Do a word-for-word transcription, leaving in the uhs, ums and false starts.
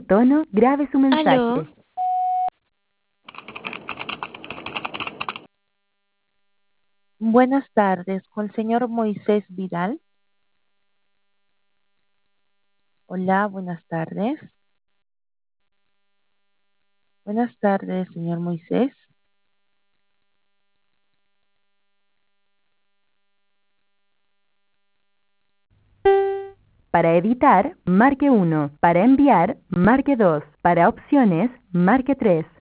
tono, grabe su mensaje. Aló. Buenas tardes, con el señor Moisés Vidal. Hola, buenas tardes. Buenas tardes, señor Moisés. Para editar, marque uno. Para enviar, marque dos. Para opciones, marque tres.